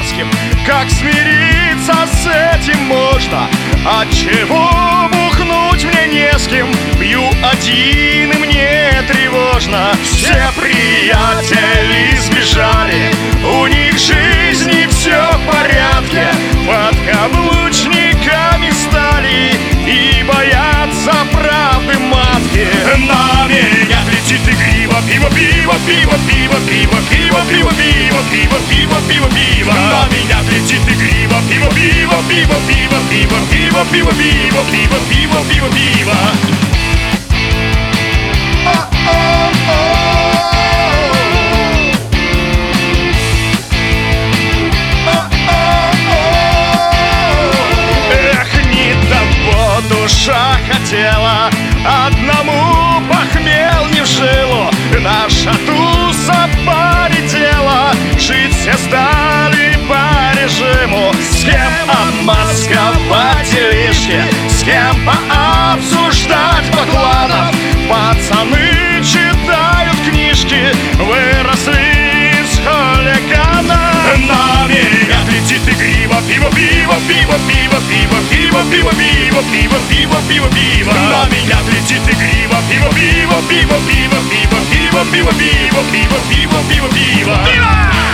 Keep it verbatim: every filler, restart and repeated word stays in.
мерзким. Как смириться с этим можно? Отчего бухнуть мне не с кем? Пью один и мне тревожно. Все приятели сбежали, у них жизни все в порядке. Подкаблучниками стали и боятся правды матки. На меня летит игриво пиво, пиво, пиво, пиво, пиво, пиво, пиво, пиво, пиво, пиво, пиво, пиво. На меня летит игриво пиво, пиво, пиво, пиво, пиво, пиво, пиво, пиво, пиво, пиво, пиво, пиво. Душа хотела, одному похмел не в жилу. Наша туса полетела, жить все стали по режиму. С кем обмасковать делишки, с кем пообсуждать бакланов. Пацаны читают книжки, выросли из хулиганов. На меня летит игриво пиво, пиво, пиво, пиво, пиво, пиво, пиво, пиво, пиво, пиво, пиво, пиво. На меня летит игриво пиво, пиво, пиво, пиво, пиво, пиво, пиво, пиво, пиво, пиво, пиво, пиво.